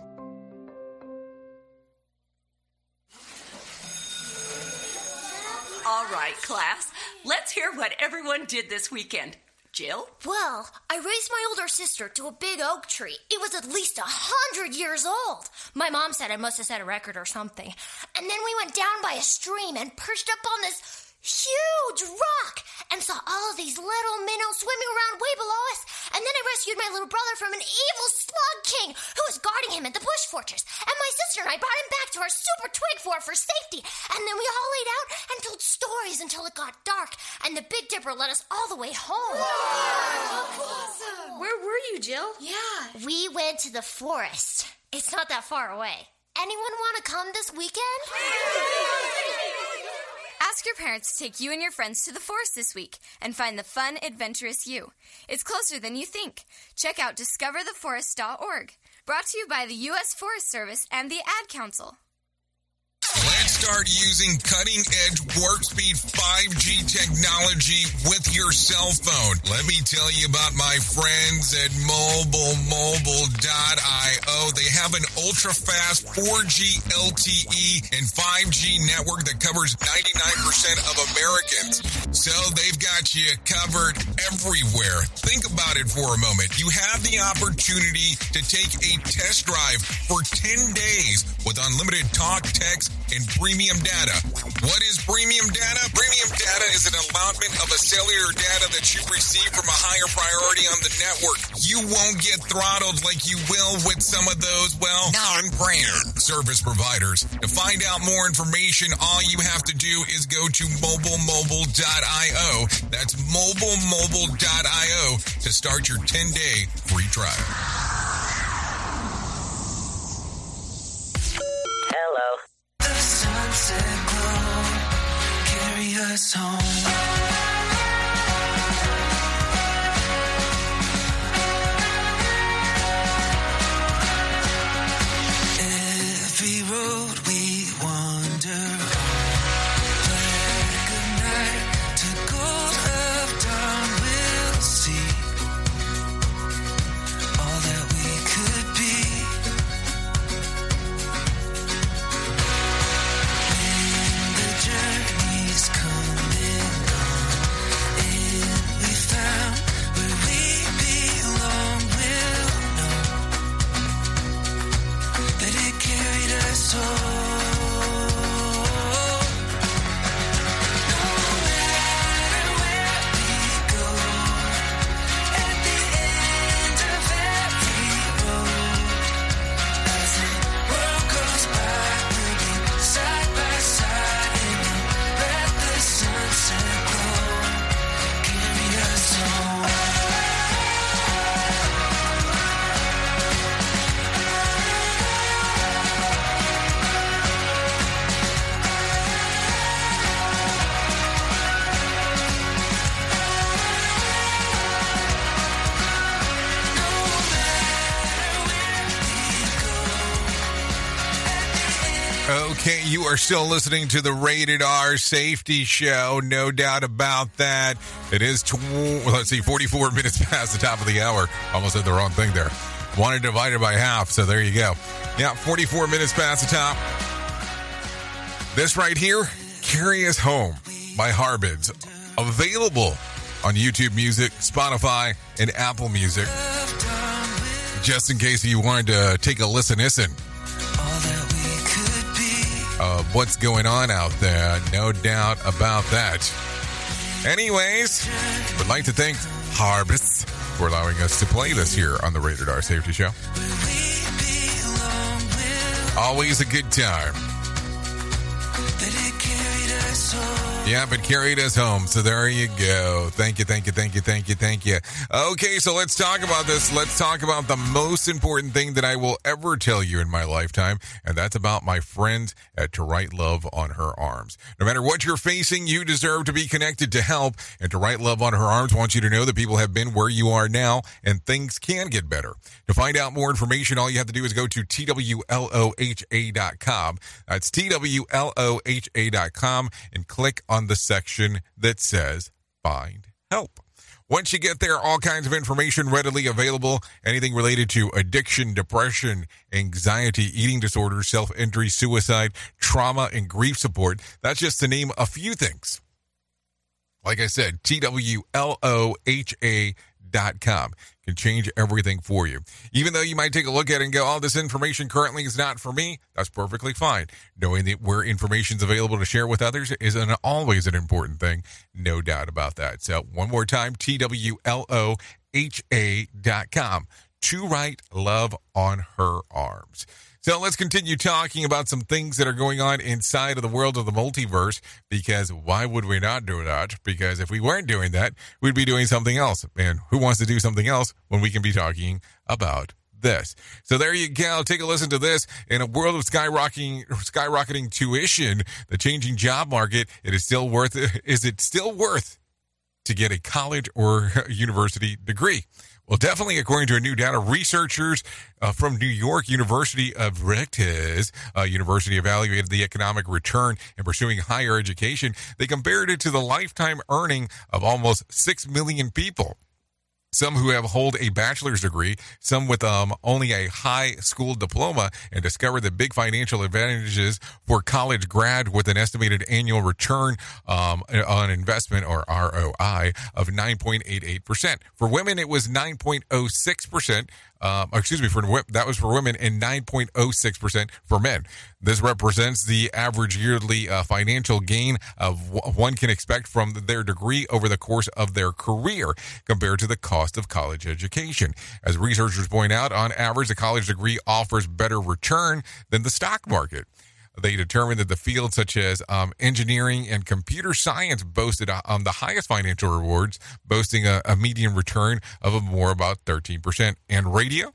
All right, class. Let's hear what everyone did this weekend. Jill? Well, I raised my older sister to a big oak tree. It was at least a hundred years old. My mom said I must have set a record or something. And then we went down by a stream and perched up on this huge rock and saw all these little minnows swimming around way below us. And then I rescued my little brother from an evil slug king who was guarding him at the bush fortress. And my sister and I brought him back to our super twig fort for safety. And then we all laid out and told stories until it got dark. And the Big Dipper led us all the way home. Awesome. Where were you, Jill? Yeah. We went to the forest. It's not that far away. Anyone want to come this weekend? Ask your parents to take you and your friends to the forest this week and find the fun, adventurous you. It's closer than you think. Check out discover the forest dot org. Brought to you by the U S Forest Service and the Ad Council. Let's start using cutting-edge warp speed five G technology with your cell phone. Let me tell you about my friends at mobile mobile dot io. They have an ultra-fast four G L T E and five G network that covers ninety-nine percent of Americans. So they've got you covered everywhere. Think about it for a moment. You have the opportunity to take a test drive for ten days with unlimited talk, text, and premium data. What is premium data? Premium data is an allotment of a cellular data that you receive from a higher priority on the network. You won't get throttled like you will with some of those, well, non-brand service providers. To find out more information, all you have to do is go to mobile mobile dot io. That's mobile mobile dot io to start your ten-day free trial. Hello. The sunset glow, carry us home. Every road we wander, flag of night to gold of dawn, we'll see all that we could be. When the journey's come and gone, and we found where we belong, we'll know that it carried us home. Okay, you are still listening to the Rated R Safety Show. No doubt about that. It is, tw- let's see, forty-four minutes past the top of the hour. Almost said the wrong thing there. Wanted to divide it by half, so there you go. Yeah, forty-four minutes past the top. This right here, Carry Us Home by Harbids. Available on YouTube Music, Spotify, and Apple Music. Just in case you wanted to take a listen-listen. Uh, what's going on out there? No doubt about that. Anyways, would like to thank Harbids for allowing us to play this here on the Rated R Safety Show. Always a good time. Yeah, but carried us home. So there you go. Thank you, thank you, thank you, thank you, thank you. Okay, so let's talk about this. Let's talk about the most important thing that I will ever tell you in my lifetime, and that's about my friend at To Write Love on Her Arms. No matter what you're facing, you deserve to be connected to help, and To Write Love on Her Arms wants you to know that people have been where you are now, and things can get better. To find out more information, all you have to do is go to T W L O H A dot com. That's T W L O H A dot com, and click on the section that says Find Help. Once you get there, all kinds of information readily available. Anything related to addiction, depression, anxiety, eating disorders, self-injury, suicide, trauma, and grief support. That's just to name a few things. Like I said, T W L O H A dot com can change everything for you. Even though you might take a look at it and go, oh, this information currently is not for me, that's perfectly fine. Knowing that where information is available to share with others is an, always an important thing. No doubt about that. So one more time, T W L O H A dot com. To Write Love on Her Arms. So let's continue talking about some things that are going on inside of the world of the multiverse, because why would we not do that? Because if we weren't doing that, we'd be doing something else. And who wants to do something else when we can be talking about this? So there you go. Take a listen to this. In a world of skyrocketing, skyrocketing tuition, the changing job market, it is still worth, is it still worth to get a college or university degree? Well, definitely, according to a new data, researchers uh, from New York University of Riches uh, University evaluated the economic return in pursuing higher education. They compared it to the lifetime earning of almost six million people. Some who have hold a bachelor's degree, some with um, only a high school diploma, and discovered the big financial advantages for college grad with an estimated annual return um, on investment, or R O I, of nine point eight eight percent. For women, it was nine point oh six percent. Um, excuse me, for that was for women, and nine point oh six percent for men. This represents the average yearly uh, financial gain of w- one can expect from their degree over the course of their career compared to the cost of college education. As researchers point out, on average, a college degree offers better return than the stock market. They determined that the fields such as um, engineering and computer science boasted um, the highest financial rewards, boasting a, a median return of a more about thirteen percent. And radio,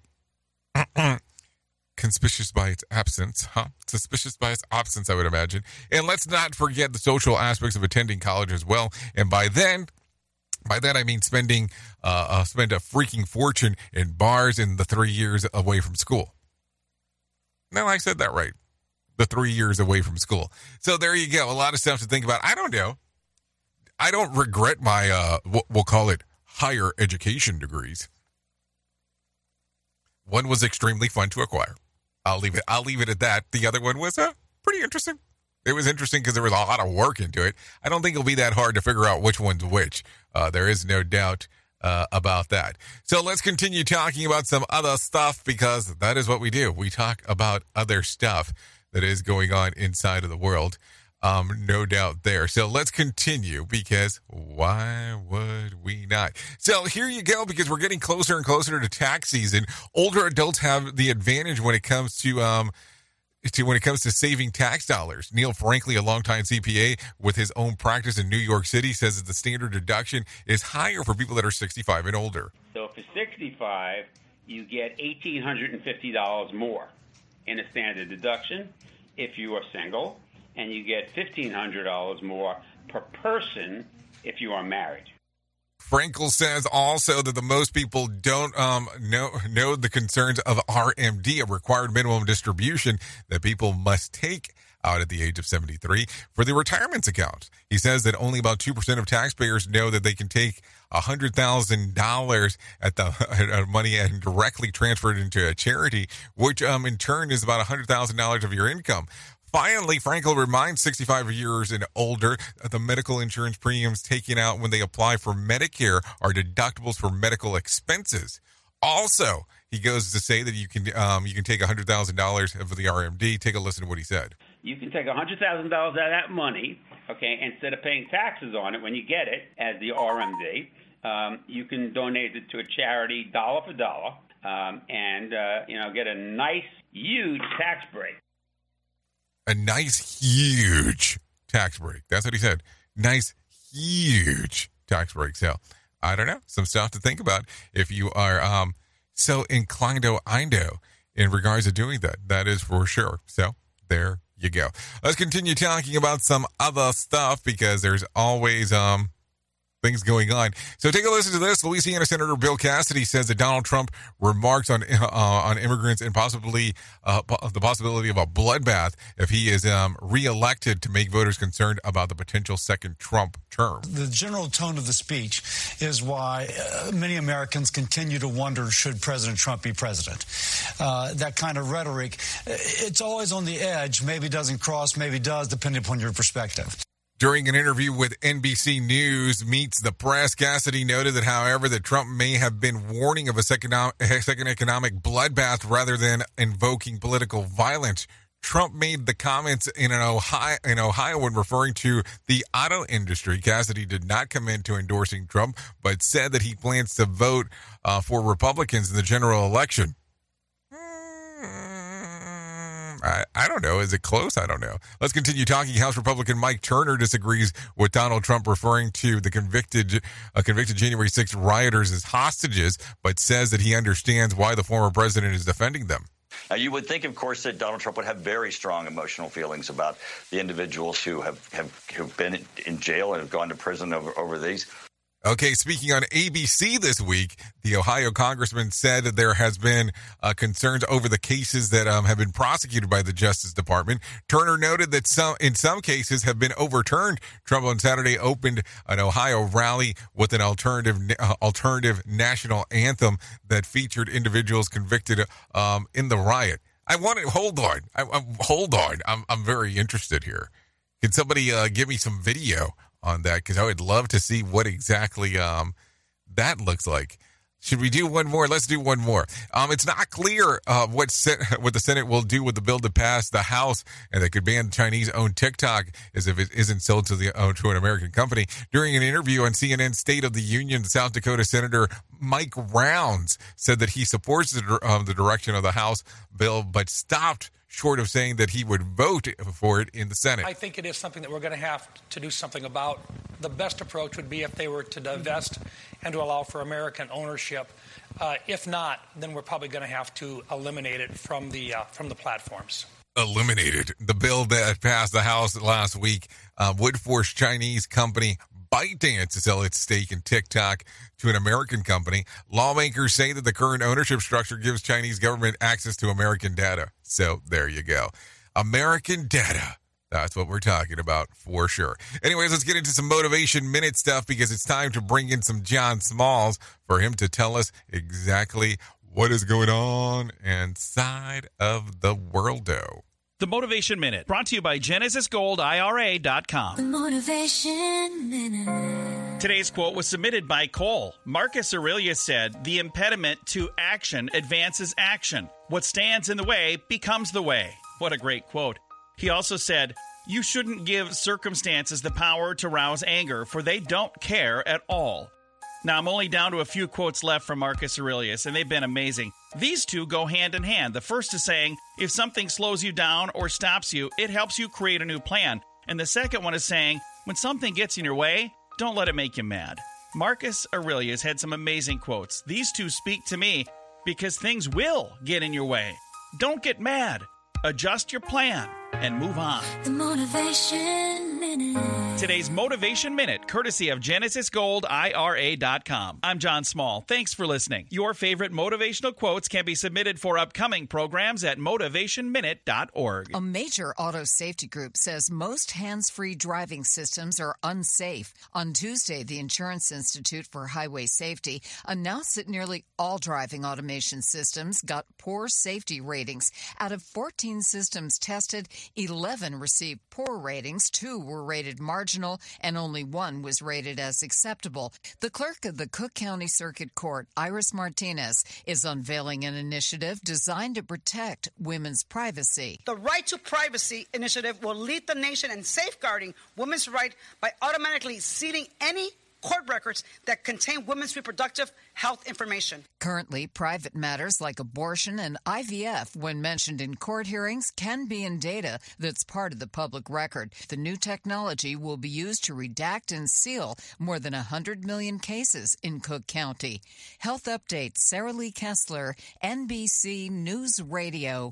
conspicuous by its absence, huh? Suspicious by its absence, I would imagine. And let's not forget the social aspects of attending college as well. And by then, by that I mean spending, uh, uh, spend a freaking fortune in bars in the three years away from school. No, I said that right. The three years away from school. So there you go. A lot of stuff to think about. I don't know. I don't regret my, uh, we'll call it higher education degrees. One was extremely fun to acquire. I'll leave it. I'll leave it at that. The other one was uh, pretty interesting. It was interesting because there was a lot of work into it. I don't think it'll be that hard to figure out which one's which. Uh, there is no doubt Uh, about that. So let's continue talking about some other stuff, because that is what we do. We talk about other stuff that is going on inside of the world. Um, no doubt there. So let's continue, because why would we not? So here you go, because we're getting closer and closer to tax season. Older adults have the advantage when it comes to um, to when it comes to saving tax dollars. Neil Franklin, a longtime C P A with his own practice in New York City, says that the standard deduction is higher for people that are sixty-five and older. So for sixty-five, you get one thousand eight hundred fifty dollars more in a standard deduction if you are single, and you get fifteen hundred dollars more per person if you are married. Frankel says also that the most people don't um, know know the concerns of R M D, a required minimum distribution that people must take out at the age of seventy-three for the retirement account. He says that only about two percent of taxpayers know that they can take one hundred thousand dollars at the uh, money and directly transfer it into a charity, which um, in turn is about one hundred thousand dollars of your income. Finally, Frankel reminds sixty-five years and older that the medical insurance premiums taken out when they apply for Medicare are deductibles for medical expenses. Also, he goes to say that you can um, you can take one hundred thousand dollars for the R M D. Take a listen to what he said. You can take one hundred thousand dollars out of that money, okay, instead of paying taxes on it when you get it as the R M D. Um, you can donate it to a charity dollar for dollar um, and, uh, you know, get a nice, huge tax break. A nice, huge tax break. That's what he said. Nice, huge tax break. So, I don't know. Some stuff to think about if you are um, so inclined-o-indo in regards to doing that. That is for sure. So, there you go. Let's continue talking about some other stuff because there's always um things going on. So take a listen to this. Louisiana Senator Bill Cassidy says that Donald Trump remarks on uh, on immigrants and possibly uh, the possibility of a bloodbath if he is um, reelected to make voters concerned about the potential second Trump term. The general tone of the speech is why uh, many Americans continue to wonder, should President Trump be president? Uh, that kind of rhetoric, it's always on the edge. Maybe doesn't cross, maybe does, depending upon your perspective. During an interview with N B C News Meets the Press, Cassidy noted that, however, that Trump may have been warning of a second, second economic bloodbath rather than invoking political violence. Trump made the comments in an Ohio, in Ohio when referring to the auto industry. Cassidy did not commit to endorsing Trump, but said that he plans to vote uh, for Republicans in the general election. I, I don't know. Is it close? I don't know. Let's continue talking. House Republican Mike Turner disagrees with Donald Trump referring to the convicted uh, convicted January sixth rioters as hostages, but says that he understands why the former president is defending them. Now, you would think, of course, that Donald Trump would have very strong emotional feelings about the individuals who have, have who've been in jail and have gone to prison over, over these. Okay, speaking on A B C this week, the Ohio congressman said that there has been uh, concerns over the cases that um, have been prosecuted by the Justice Department. Turner noted that some, in some cases, have been overturned. Trump on Saturday opened an Ohio rally with an alternative uh, alternative national anthem that featured individuals convicted um, in the riot. I want to hold on. I, I, hold on. I'm I'm very interested here. Can somebody uh, give me some video on that, because I would love to see what exactly um, that looks like. Should we do one more? Let's do one more. Um, it's not clear uh, what Sen- what the Senate will do with the bill to pass the House and that could ban Chinese-owned TikTok as if it isn't sold to the uh, to an American company. During an interview on C N N State of the Union, South Dakota Senator Mike Rounds said that he supports the, uh, the direction of the House bill, but stopped short of saying that he would vote for it in the Senate. I think it is something that we're going to have to do something about. The best approach would be if they were to divest and to allow for American ownership. Uh, if not, then we're probably going to have to eliminate it from the uh, from the platforms. Eliminated. The bill that passed the House last week uh, would force Chinese company ByteDance to sell its stake in TikTok to an American company. Lawmakers say that the current ownership structure gives Chinese government access to American data. So there you go. American data. That's what we're talking about for sure. Anyways, let's get into some Motivation Minute stuff because it's time to bring in some John Smalls for him to tell us exactly what is going on inside of the worldo. The Motivation Minute, brought to you by Genesis Gold I R A dot com. The Motivation Minute. Today's quote was submitted by Cole. Marcus Aurelius said, "The impediment to action advances action. What stands in the way becomes the way." What a great quote. He also said, "You shouldn't give circumstances the power to rouse anger, for they don't care at all." Now, I'm only down to a few quotes left from Marcus Aurelius, and they've been amazing. These two go hand in hand. The first is saying, if something slows you down or stops you, it helps you create a new plan. And the second one is saying, when something gets in your way, don't let it make you mad. Marcus Aurelius had some amazing quotes. These two speak to me because things will get in your way. Don't get mad. Adjust your plan and move on. The Motivation minute. Today's Motivation Minute, courtesy of Genesis Gold I R A dot com. I'm John Small. Thanks for listening. Your favorite motivational quotes can be submitted for upcoming programs at motivation minute dot org. A major auto safety group says most hands-free driving systems are unsafe. On Tuesday, the Insurance Institute for Highway Safety announced that nearly all driving automation systems got poor safety ratings. Out of fourteen systems tested, eleven received poor ratings, two were rated marginal, and only one was rated as acceptable. The clerk of the Cook County Circuit Court, Iris Martinez, is unveiling an initiative designed to protect women's privacy. The Right to Privacy initiative will lead the nation in safeguarding women's rights by automatically sealing any court records that contain women's reproductive health information. Currently, private matters like abortion and I V F, when mentioned in court hearings, can be in data that's part of the public record. The new technology will be used to redact and seal more than one hundred million cases in Cook County. Health Update, Sarah Lee Kessler, N B C News Radio.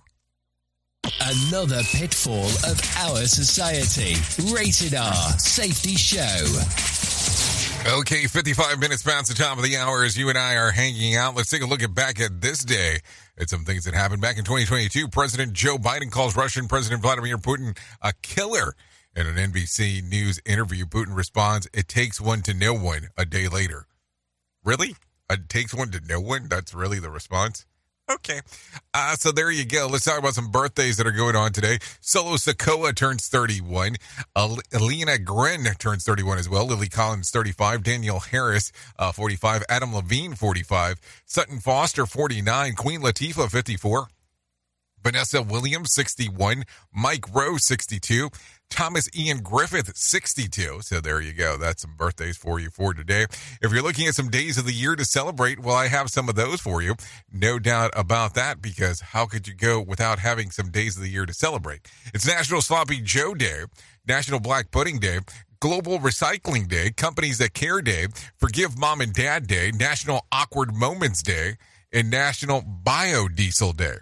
Another pitfall of our society. Rated R Safety Show. Okay, fifty-five minutes past the top of the hour as you and I are hanging out. Let's take a look at back at this day at some things that happened back in twenty twenty-two. President Joe Biden calls Russian President Vladimir Putin a killer. In an N B C News interview, Putin responds, "It takes one to know one," a day later. Really? It takes one to know one? That's really the response? Okay. Uh, so there you go. Let's talk about some birthdays that are going on today. Solo Sikoa turns thirty-one. Uh, Alina Gren turns thirty-one as well. Lily Collins, thirty-five. Danielle Harris, uh, forty-five. Adam Levine, forty-five. Sutton Foster, forty-nine. Queen Latifah, fifty-four. Vanessa Williams, sixty-one. Mike Rowe, sixty-two. Thomas Ian Griffith, sixty-two. So there you go. That's some birthdays for you for today. If you're looking at some days of the year to celebrate, well, I have some of those for you. No doubt about that, because how could you go without having some days of the year to celebrate? It's National Sloppy Joe Day, National Black Pudding Day, Global Recycling Day, Companies That Care Day, Forgive Mom and Dad Day, National Awkward Moments Day, and National Biodiesel Day.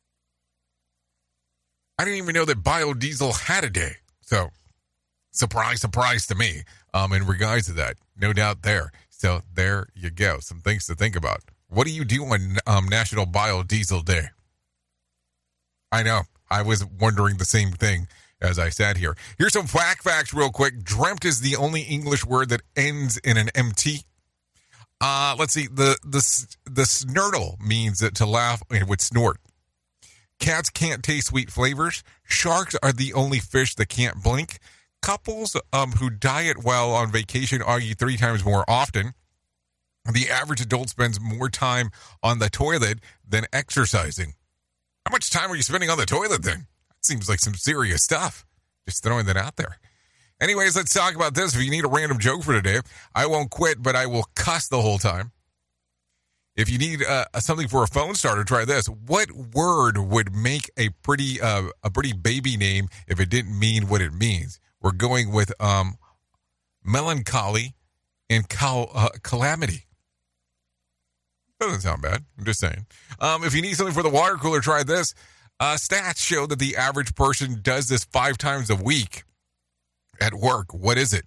I didn't even know that biodiesel had a day. So, surprise, surprise to me um, in regards to that. No doubt there. So, there you go. Some things to think about. What do you do on um, National Biodiesel Day? I know. I was wondering the same thing as I sat here. Here's some fact facts real quick. Dreamt is the only English word that ends in an M T. Uh, let's see. The, the, the snurtle means to laugh with snort. Cats can't taste sweet flavors. Sharks are the only fish that can't blink. Couples um, who diet while on vacation argue three times more often. The average adult spends more time on the toilet than exercising. How much time are you spending on the toilet then? That seems like some serious stuff. Just throwing that out there. Anyways, let's talk about this. If you need a random joke for today, I won't quit, but I will cuss the whole time. If you need uh, something for a phone starter, try this. What word would make a pretty uh, a pretty baby name if it didn't mean what it means? We're going with um, melancholy and cal- uh, calamity. Doesn't sound bad. I'm just saying. Um, if you need something for the water cooler, try this. Uh, stats show that the average person does this five times a week at work. What is it?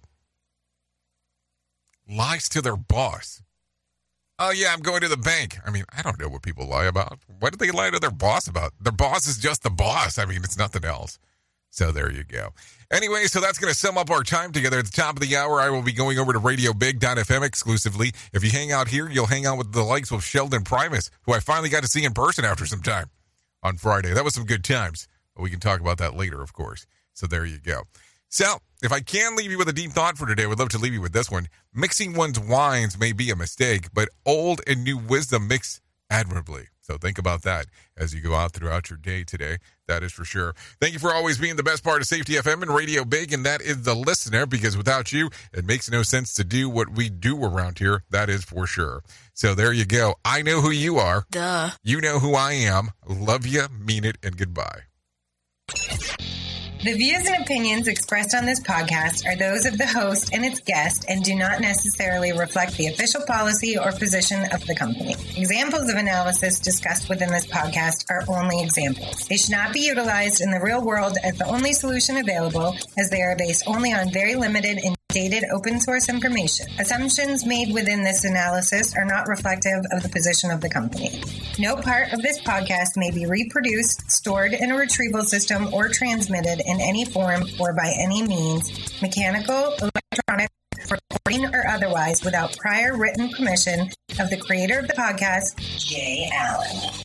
Lies to their boss. Oh, yeah, I'm going to the bank. I mean, I don't know what people lie about. What do they lie to their boss about? Their boss is just the boss. I mean, it's nothing else. So there you go. Anyway, so that's going to sum up our time together. At the top of the hour, I will be going over to radio big dot f m exclusively. If you hang out here, you'll hang out with the likes of Sheldon Primus, who I finally got to see in person after some time on Friday. That was some good times. But we can talk about that later, of course. So there you go. So, if I can leave you with a deep thought for today, I would love to leave you with this one. Mixing one's wines may be a mistake, but old and new wisdom mix admirably. So think about that as you go out throughout your day today. That is for sure. Thank you for always being the best part of Safety F M and Radio Big, and that is the listener, because without you, it makes no sense to do what we do around here. That is for sure. So there you go. I know who you are. Duh. You know who I am. Love you, mean it, and goodbye. The views and opinions expressed on this podcast are those of the host and its guest and do not necessarily reflect the official policy or position of the company. Examples of analysis discussed within this podcast are only examples. They should not be utilized in the real world as the only solution available, as they are based only on very limited and dated open source information. Assumptions made within this analysis are not reflective of the position of the company. No part of this podcast may be reproduced, stored in a retrieval system, or transmitted in any form or by any means, mechanical, electronic, recording, or otherwise, without prior written permission of the creator of the podcast, Jay Allen.